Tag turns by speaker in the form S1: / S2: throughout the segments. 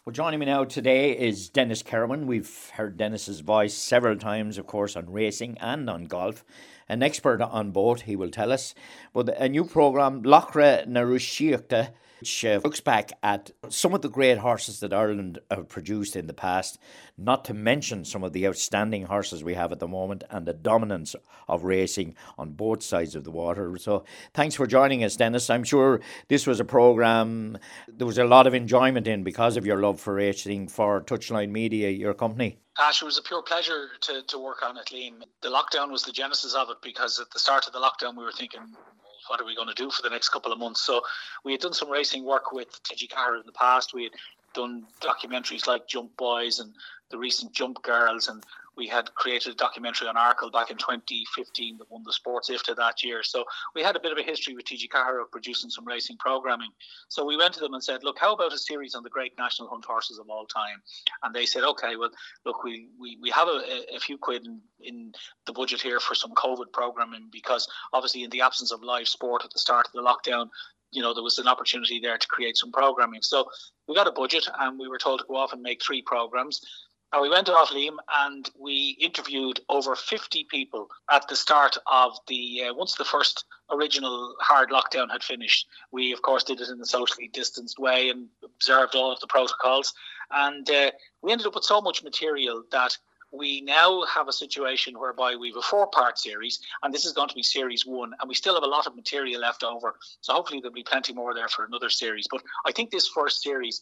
S1: Well, joining me now today is Dennis Kerwin. We've heard Dennis's voice several times, of course, on racing and on golf. An expert on both, he will tell us. But a new programme, Lochra na Rushiachta, which looks back at some of the great horses that Ireland have produced in the past, not to mention some of the outstanding horses we have at the moment and the dominance of racing on both sides of the water. So thanks for joining us, Dennis. I'm sure this was a programme there was a lot of enjoyment in because of your love for racing for Touchline Media, your company.
S2: Ash, it was a pure pleasure to work on it, Liam. The lockdown was the genesis of it because at the start of the lockdown we were thinking, what are we going to do for the next couple of months? So we had done some racing work with TG Carr in the past. We had done documentaries like Jump Boys and the recent Jump Girls, and we had created a documentary on Arkle back in 2015 that won the Sports IFTA that year. So we had a bit of a history with TG Carr of producing some racing programming. So we went to them and said, look, how about a series on the great national hunt horses of all time? And they said, okay, well, look, we have a few quid in the budget here for some COVID programming, because obviously in the absence of live sport at the start of the lockdown, there was an opportunity there to create some programming. So we got a budget and we were told to go off and make 3 programs. And we went off, Liam, and we interviewed over 50 people at the start of once the first original hard lockdown had finished. We, of course, did it in a socially distanced way and observed all of the protocols. And we ended up with so much material that we now have a situation whereby we have a 4-part series, and this is going to be series 1, and we still have a lot of material left over. So hopefully there'll be plenty more there for another series. But I think this first series,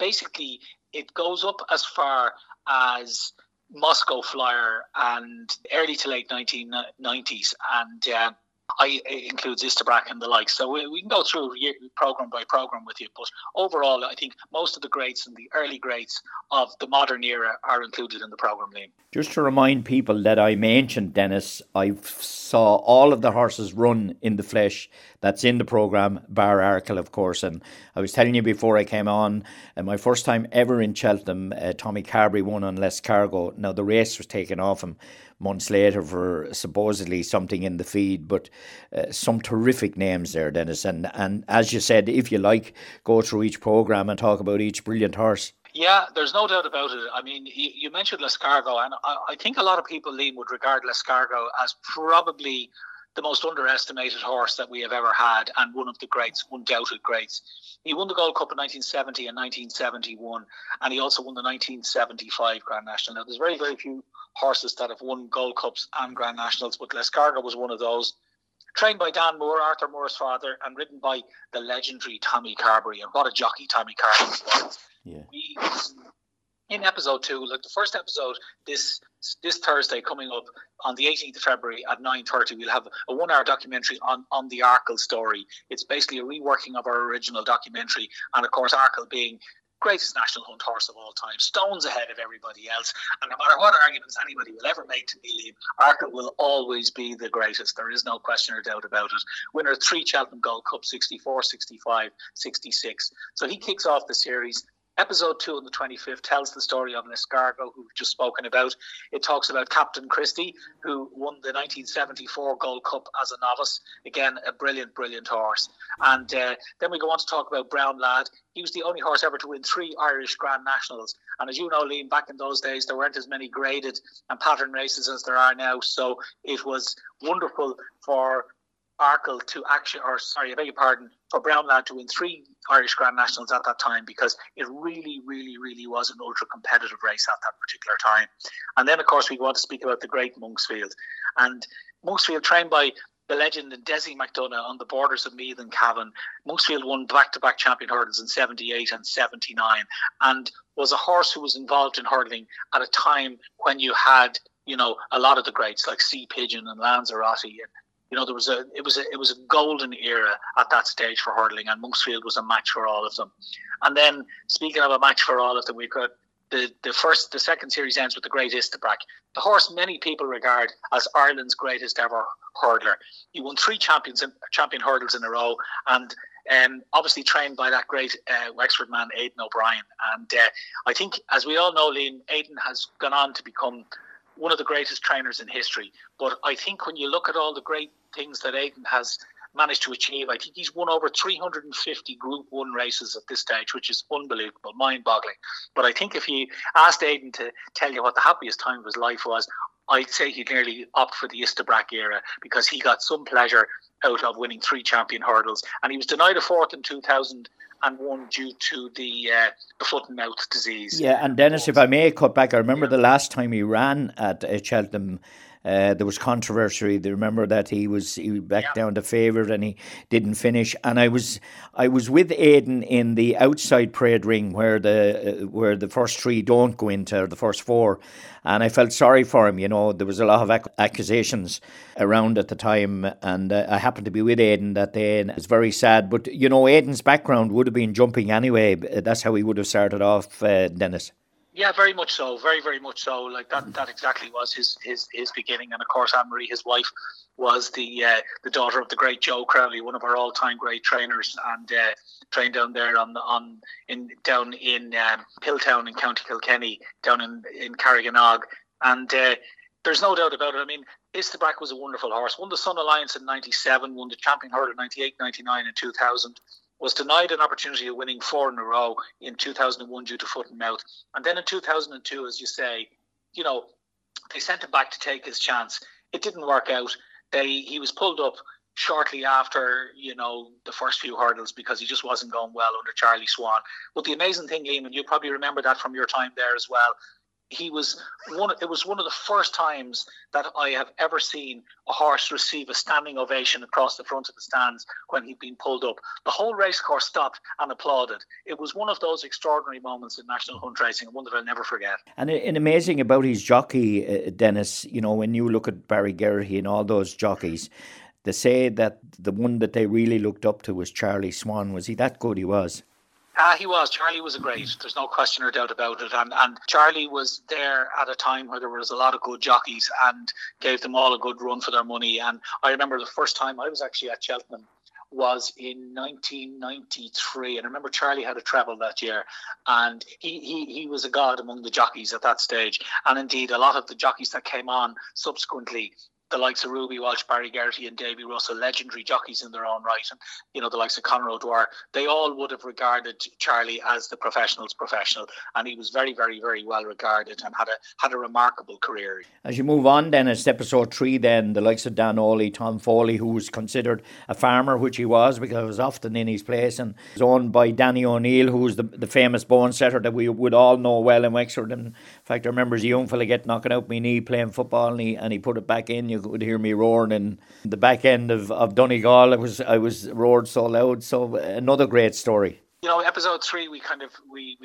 S2: it goes up as far as Moscow Flyer and early to late 1990s, and it includes Istabrac and the like. So we can go through program by program with you, but overall I think most of the greats and the early greats of the modern era are included in the program, Liam.
S1: Just to remind people that I mentioned, Dennis, I saw all of the horses run in the flesh. That's in the programme, bar Arkle, of course. And I was telling you before I came on, my first time ever in Cheltenham, Tommy Carberry won on Lescargo. Now, the race was taken off him months later for supposedly something in the feed, but some terrific names there, Dennis. And as you said, if you like, go through each programme and talk about each brilliant horse.
S2: Yeah, there's no doubt about it. I mean, you mentioned Lescargo, and I think a lot of people, Liam, would regard Lescargo as probably the most underestimated horse that we have ever had, and one of the greats, undoubted greats. He won the Gold Cup in 1970 and 1971, and he also won the 1975 Grand National. Now, there's very, very few horses that have won Gold Cups and Grand Nationals, but Lescargo was one of those. Trained by Dan Moore, Arthur Moore's father, and ridden by the legendary Tommy Carberry. And what a jockey Tommy Carberry was.
S1: Yeah.
S2: In episode 2, like the first episode, this Thursday coming up on the 18th of February at 9:30, we'll have a 1-hour documentary on the Arkle story. It's basically a reworking of our original documentary, and of course Arkle being greatest national hunt horse of all time, stones ahead of everybody else, and no matter what arguments anybody will ever make to me, Liam, Arkle will always be the greatest. There is no question or doubt about it. Winner of 3 Cheltenham Gold Cup, 64, 65, 66. So he kicks off the series. Episode 2 on the 25th tells the story of Lescargo, who we've just spoken about. It talks about Captain Christie, who won the 1974 Gold Cup as a novice. Again, a brilliant, brilliant horse. And then we go on to talk about Brown Lad. He was the only horse ever to win 3 Irish Grand Nationals. And as you know, Liam, back in those days, there weren't as many graded and pattern races as there are now. So it was wonderful for Arkle to for Brown Lad to win 3 Irish Grand Nationals at that time, because it really, really, really was an ultra competitive race at that particular time. And then, of course, we want to speak about the great Monksfield. And Monksfield, trained by the legend and Desi McDonough on the borders of Meath and Cavan. Monksfield won back-to-back champion hurdles in 78 and 79, and was a horse who was involved in hurdling at a time when you had, a lot of the greats like Sea Pigeon and Lanzarote, and it was a golden era at that stage for hurdling, and Monksfield was a match for all of them. And then, speaking of a match for all of them, we've got the second series ends with the great Istabrac, the horse many people regard as Ireland's greatest ever hurdler. He won 3 champion hurdles in a row, and obviously trained by that great Wexford man, Aidan O'Brien. And I think, as we all know, Liam, Aidan has gone on to become one of the greatest trainers in history. But I think when you look at all the great things that Aidan has managed to achieve. I think he's won over 350 Group 1 races at this stage, which is unbelievable, mind-boggling. But I think if you asked Aidan to tell you what the happiest time of his life was, I'd say he'd nearly opt for the Istabraq era, because he got some pleasure out of winning 3 champion hurdles. And he was denied a fourth in 2001 due to the foot and mouth disease.
S1: Yeah, and Dennis, if I may cut back, I remember the last time he ran at Cheltenham, there was controversy. They remember that he backed down to favourite and he didn't finish. And I was with Aidan in the outside parade ring where the first 3 don't go into, or the first 4, and I felt sorry for him. You know, there was a lot of accusations around at the time, and I happened to be with Aidan that day, and it was very sad. But you know, Aidan's background would have been jumping anyway. That's how he would have started off, Dennis.
S2: Yeah, very much so. Very, very much so. Like that exactly was his beginning. And of course, Anne-Marie, his wife, was the daughter of the great Joe Crowley, one of our all-time great trainers, and trained down there down in Hilltown in County Kilkenny, down in Carriganog. And there's no doubt about it. I mean, Istabraq was a wonderful horse. Won the Sun Alliance in 97, won the Champion Hurdle in 98, 99 and 2000. Was denied an opportunity of winning 4 in a row in 2001 due to foot and mouth. And then in 2002, as you say, you know, they sent him back to take his chance. It didn't work out. He was pulled up shortly after, you know, the first few hurdles because he just wasn't going well under Charlie Swan. But the amazing thing, Eamon, you probably remember that from your time there as well, it was one of the first times that I have ever seen a horse receive a standing ovation across the front of the stands when he'd been pulled up. The whole racecourse stopped and applauded. It was one of those extraordinary moments in national hunt racing, and one that I'll never forget.
S1: And amazing about his jockey, Dennis, you know, when you look at Barry Geraghty and all those jockeys, they say that the one that they really looked up to was Charlie Swan. Was he that good? He was.
S2: He was. Charlie was a great. There's no question or doubt about it. And Charlie was there at a time where there was a lot of good jockeys and gave them all a good run for their money. And I remember the first time I was actually at Cheltenham was in 1993, and I remember Charlie had a treble that year, and he was a god among the jockeys at that stage. And indeed, a lot of the jockeys that came on subsequently, the likes of Ruby Walsh, Barry Geraghty and Davy Russell, legendary jockeys in their own right, and you know, the likes of Conor O'Dwyer, they all would have regarded Charlie as the professional's professional, and he was very, very, very well regarded and had a remarkable career.
S1: As you move on then, it's episode 3 then, the likes of Dan Oley, Tom Foley, who was considered a farmer, which he was because he was often in his place, and was owned by Danny O'Neill, who was the famous bone setter that we would all know well in Wexford. And in fact, I remember as a young fella getting knocked out my knee playing football, and he put it back in. You could hear me roaring in the back end of Donegal. I was roared so loud. So another great story.
S2: You know, episode 3, we kind of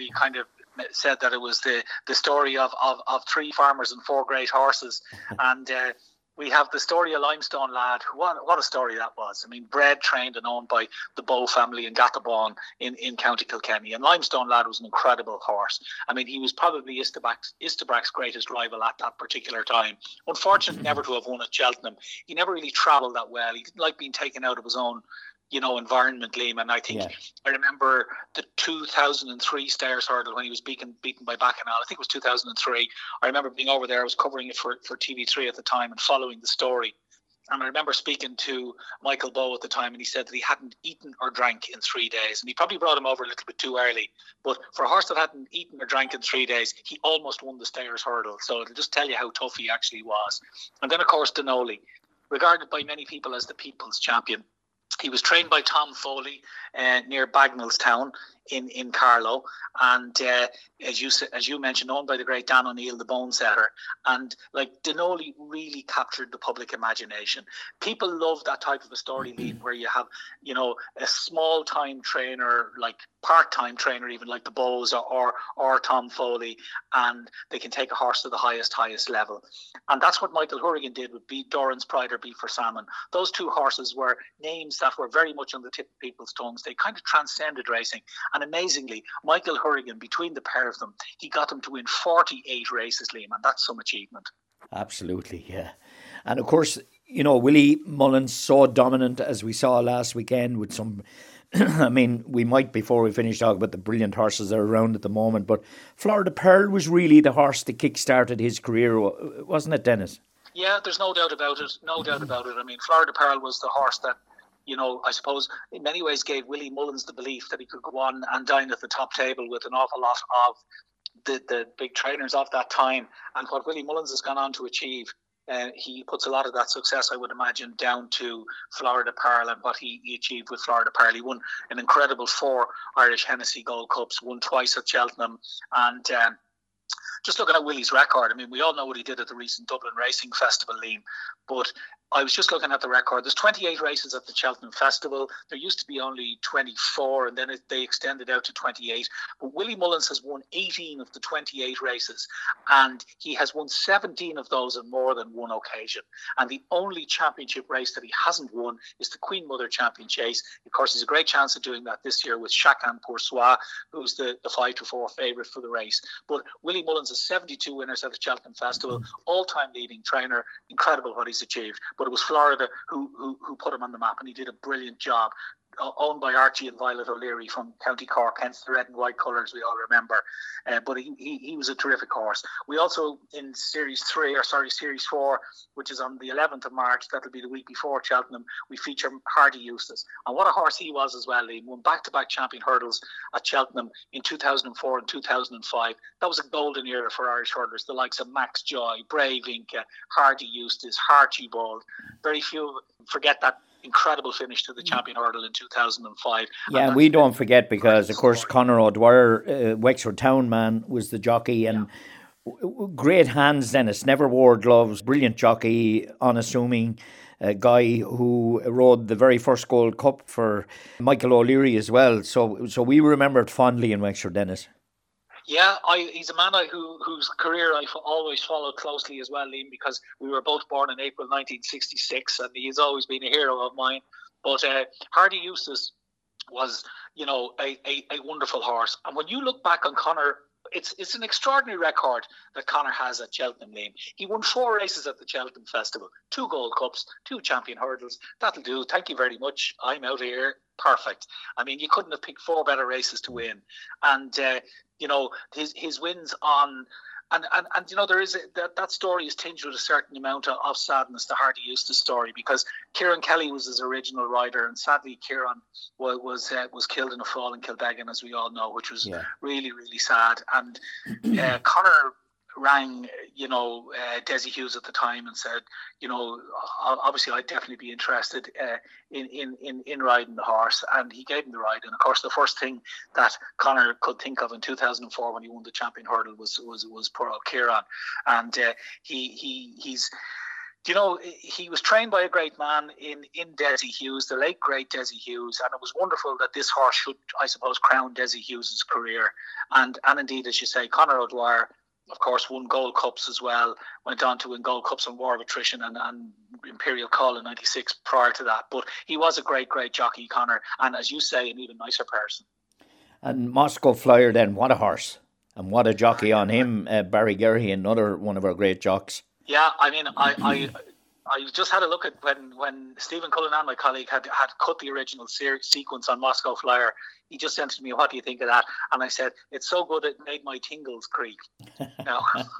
S2: said that it was the story of 3 farmers and 4 great horses, and we have the story of Limestone Lad. What a story that was. I mean, bred, trained and owned by the Bow family in Gathabon in County Kilkenny. And Limestone Lad was an incredible horse. I mean, he was probably Istabraq's greatest rival at that particular time. Unfortunately, never to have won at Cheltenham. He never really travelled that well. He didn't like being taken out of his own, you know, environment, Liam. And I think I remember the 2003 Stayers Hurdle when he was beaten by Bacchanal. I think it was 2003. I remember being over there. I was covering it for TV3 at the time and following the story. And I remember speaking to Michael Bowe at the time, and he said that he hadn't eaten or drank in 3 days. And he probably brought him over a little bit too early. But for a horse that hadn't eaten or drank in 3 days, he almost won the Stayers Hurdle. So it'll just tell you how tough he actually was. And then, of course, Denoli, regarded by many people as the people's champion. He was trained by Tom Foley near Bagnallstown in Carlow, and as you mentioned, owned by the great Dan O'Neill, the bone setter. And like, Denoli really captured the public imagination. People love that type of a story, where you have, you know, a small time trainer, like part-time trainer even, like the Bows or Tom Foley, and they can take a horse to the highest level. And that's what Michael Hurrigan did with Beat Doran's Pride or Beat for Salmon. Those 2 horses were names that were very much on the tip of people's tongues. They kind of transcended racing. And amazingly, Michael Hurrigan, between the pair of them, he got them to win 48 races, Liam, and that's some achievement.
S1: Absolutely, yeah. And of course, you know, Willie Mullins, so dominant as we saw last weekend with some, I mean, we might, before we finish, talk about the brilliant horses that are around at the moment, but Florida Pearl was really the horse that kick-started his career, wasn't it, Dennis?
S2: Yeah, there's no doubt about it. No doubt about it. I mean, Florida Pearl was the horse that I suppose in many ways gave Willie Mullins the belief that he could go on and dine at the top table with an awful lot of the big trainers of that time. And what Willie Mullins has gone on to achieve, he puts a lot of that success, I would imagine, down to Florida Pearl and what he achieved with Florida Pearl. He won an incredible 4 Irish Hennessy Gold Cups, won twice at Cheltenham, and just looking at Willie's record, I mean, we all know what he did at the recent Dublin Racing Festival, Liam, but I was just looking at the record. There's 28 races at the Cheltenham Festival. There used to be only 24, and then they extended out to 28. But Willie Mullins has won 18 of the 28 races, and he has won 17 of those on more than one occasion. And the only championship race that he hasn't won is the Queen Mother Champion Chase. Of course, there's a great chance of doing that this year with Chacun Pour Soi, who's the 5-4 favourite for the race. But Willie Mullins has 72 winners at the Cheltenham Festival, all-time leading trainer. Incredible what he's achieved. But it was Florida who put him on the map, and he did a brilliant job. Owned by Archie and Violet O'Leary from County Cork, hence the red and white colours we all remember. But he was a terrific horse. We also, in Series 4, which is on the 11th of March, that'll be the week before Cheltenham, we feature Hardy Eustace. And what a horse he was as well, Liam. Won back-to-back champion hurdles at Cheltenham in 2004 and 2005. That was a golden era for Irish hurdlers, the likes of Max Joy, Brave Inca, Hardy Eustace, Archibald. Very few forget that incredible finish to the champion hurdle in 2005.
S1: Yeah, we don't forget because, of course, Conor O'Dwyer, Wexford Town man, was the jockey, and great hands, Dennis, never wore gloves, brilliant jockey, unassuming guy who rode the very first Gold Cup for Michael O'Leary as well. So we remember it fondly in Wexford, Dennis.
S2: Yeah, he's a man whose career I've always followed closely as well, Liam, because we were both born in April 1966, and he's always been a hero of mine. But Hardy Eustace was, a wonderful horse. And when you look back on Conor, it's an extraordinary record that Conor has at Cheltenham, Liam. He won 4 races at the Cheltenham Festival, 2 Gold Cups, 2 champion hurdles. That'll do. Thank you very much. I'm out of here. Perfect. I mean, you couldn't have picked 4 better races to win. And his wins on, and there is that story is tinged with a certain amount of sadness, the Hardy Eustace story, because Kieran Kelly was his original rider, and sadly Kieran was killed in a fall in Kilbeggan, as we all know, which was really, really sad. And Conor rang, Desi Hughes at the time and said, obviously I'd definitely be interested in riding the horse, and he gave him the ride. And of course, the first thing that Conor could think of in 2004 when he won the champion hurdle was poor old Kieran, and he's. He was trained by a great man in Desi Hughes, the late great Desi Hughes, and it was wonderful that this horse should, I suppose, crown Desi Hughes' career. And indeed, as you say, Conor O'Dwyer, of course, won Gold Cups as well, went on to win Gold Cups on War of Attrition and Imperial Call in 96 prior to that. But he was a great, great jockey, Conor, and as you say, an even nicer person.
S1: And Moscow Flyer then, what a horse. And what a jockey on him, Barry Gerry, another one of our great jocks.
S2: Yeah, I mean, I just had a look at when Stephen Cullinan, my colleague, had cut the original sequence on Moscow Flyer. He just sent to me, "What do you think of that?" And I said, "It's so good it made my tingles creep." Now,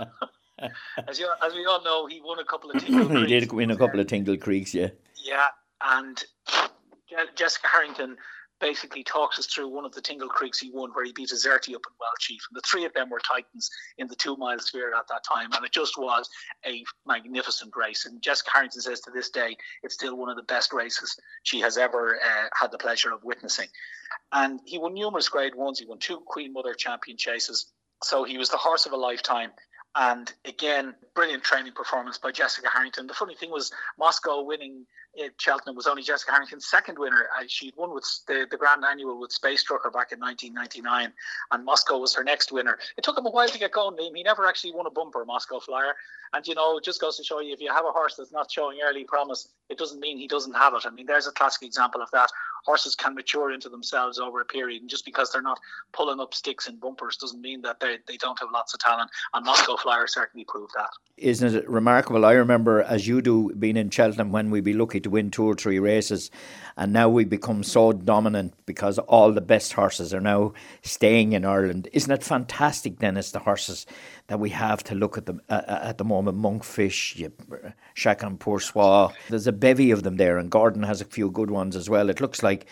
S2: as we all know, he won a couple of Tingle Creeks.
S1: He did win a couple of Tingle Creeks, yeah.
S2: Yeah, and Jessica Harrington basically talks us through one of the Tingle Creeks he won, where he beat Azerty up in Welchief, and the 3 of them were titans in the 2-mile sphere at that time, and it just was a magnificent race. And Jessica Harrington says to this day it's still one of the best races she has ever had the pleasure of witnessing. And he won numerous Grade 1s. He won 2 Queen Mother Champion Chases, so he was the horse of a lifetime. And again, brilliant training performance by Jessica Harrington. The funny thing was, Moscow winning at Cheltenham was only Jessica Harrington's second winner. She'd won with the Grand Annual with Space Trucker back in 1999, and Moscow was her next winner. It took him a while to get going, Liam. He never actually won a bumper, Moscow Flyer. And, it just goes to show you, if you have a horse that's not showing early promise, it doesn't mean he doesn't have it. I mean, there's a classic example of that. Horses can mature into themselves over a period, and just because they're not pulling up sticks in bumpers doesn't mean that they don't have lots of talent, and Moscow Flyer certainly proved that.
S1: Isn't it remarkable? I remember, as you do, being in Cheltenham when we'd be lucky to win 2 or 3 races, and now we become so dominant because all the best horses are now staying in Ireland. Isn't it fantastic, Dennis, the horses that we have to look at them at the moment? Monkfish, Chacun Pour Soi. There's a bevy of them there, and Gordon has a few good ones as well. It looks like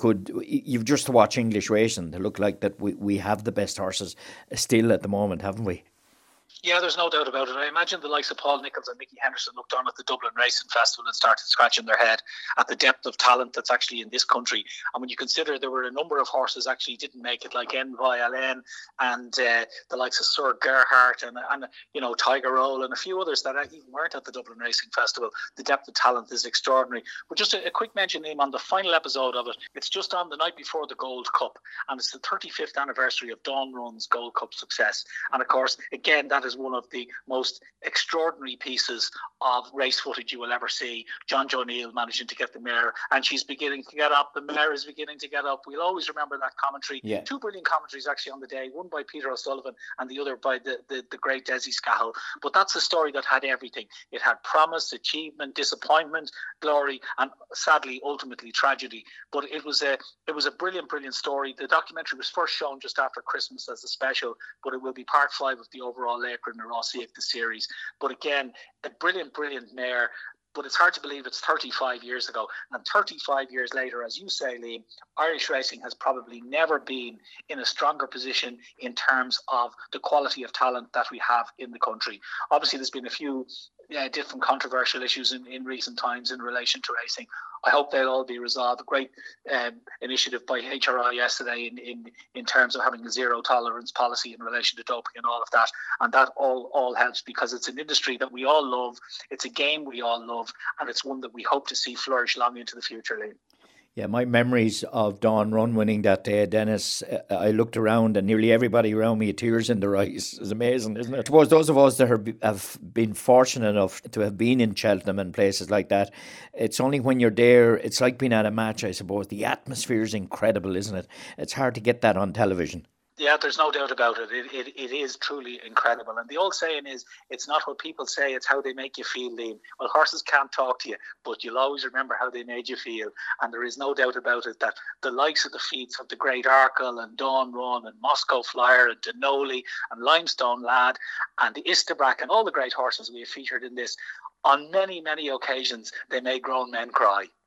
S1: you've just to watch English racing to look like that we have the best horses still at the moment, haven't we?
S2: Yeah, there's no doubt about it. I imagine the likes of Paul Nicholls and Nicky Henderson looked on at the Dublin Racing Festival and started scratching their head at the depth of talent that's actually in this country. And when you consider there were a number of horses actually didn't make it, like NYLN and the likes of Sir Gerhardt and Tiger Roll and a few others that even weren't at the Dublin Racing Festival, the depth of talent is extraordinary. But just a quick mention, Liam, on the final episode of it, it's just on the night before the Gold Cup, and it's the 35th anniversary of Dawn Run's Gold Cup success. And of course, again, that is one of the most extraordinary pieces of race footage you will ever see. John Joe Neal managing to get the mare, and she's beginning to get up. The mare is beginning to get up. We'll always remember that commentary.
S1: Yeah.
S2: 2 brilliant commentaries actually on the day, one by Peter O'Sullivan and the other by the great Desi Scahill. But that's a story that had everything. It had promise, achievement, disappointment, glory, and sadly, ultimately, tragedy. But it was a brilliant story. The documentary was first shown just after Christmas as a special, but it will be part 5 of the overall Laker and Rossiek, the series. But again, a brilliant mare. But it's hard to believe it's 35 years ago. And 35 years later, as you say, Liam, Irish racing has probably never been in a stronger position in terms of the quality of talent that we have in the country. Obviously, there's been a few different controversial issues in recent times in relation to racing. I hope they'll all be resolved. A great initiative by HRI yesterday in terms of having a zero tolerance policy in relation to doping and all of that. And that all helps because it's an industry that we all love. It's a game we all love. And it's one that we hope to see flourish long into the future, Liam.
S1: Yeah, my memories of Dawn Run winning that day, Dennis, I looked around and nearly everybody around me had tears in their eyes. It's amazing, isn't it? I suppose those of us that have been fortunate enough to have been in Cheltenham and places like that, it's only when you're there, it's like being at a match, I suppose. The atmosphere is incredible, isn't it? It's hard to get that on television.
S2: Yeah, there's no doubt about it. It is truly incredible. And the old saying is, it's not what people say, it's how they make you feel, Liam. Well, horses can't talk to you, but you'll always remember how they made you feel. And there is no doubt about it that the likes of the feats of the Great Arkle and Dawn Run and Moscow Flyer and Denoli and Limestone Lad and the Istabrack and all the great horses we have featured in this, on many, many occasions, they made grown men cry.